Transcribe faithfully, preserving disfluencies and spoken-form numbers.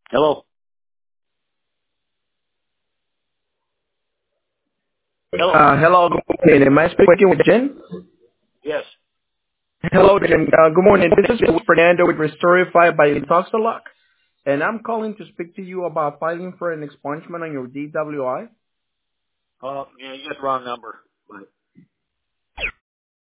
Hello. Hello. Uh, hello, good morning. Am I speaking with Jen? Yes. Hello, Jen. Uh, good morning. This is Fernando with Restorify by Toxalock, and I'm calling to speak to you about filing for an expungement on your D W I. Uh, yeah, you got the wrong number.